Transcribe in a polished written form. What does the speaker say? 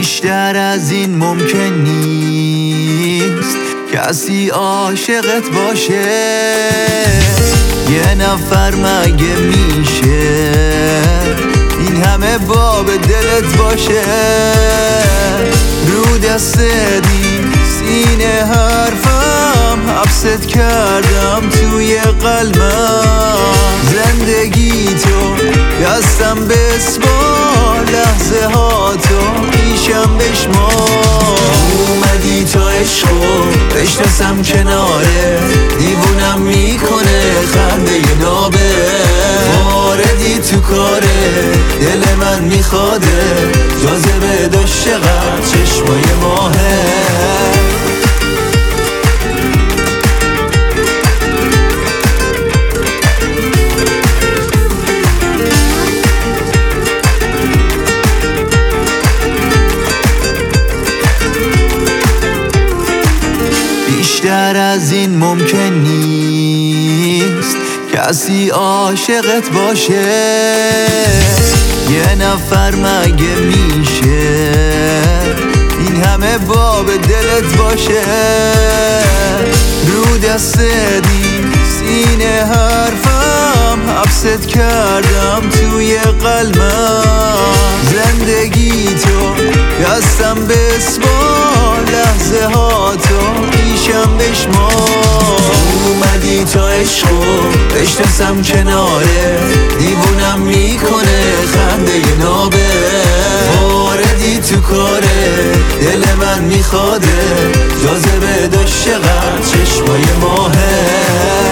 بیشتر از این ممکن نیست کسی عاشقت باشه. یه نفر مگه میشه این همه باب دلت باشه؟ رو دست سینه حرفم حبست کردم توی قلبم. زندگی تو دستم بسپار، لحظه ها تو پیشم بشمار. اومدی تا عشقو بشناسم کناره، دیوونم میکنه خنده نابه. واردی تو کاره دل من میخواده، جاذبه داشت چقدر چشمای ماهه. بیشتر از این ممکن نیست کسی عاشقت باشه. یه نفر مگه میشه این همه باب دلت باشه؟ رو دست سینه حرفم حبست کردم توی قلبم. زندگی تو دستم بسپار، لحظه ها تو پیشم بشمار. اومدی تا عشقو بشناسم کناره، دیوونم میکنه خنده نابه. واردی تو کاره دل من میخواده، جاذبه داشت چقدر چشمای ماهه.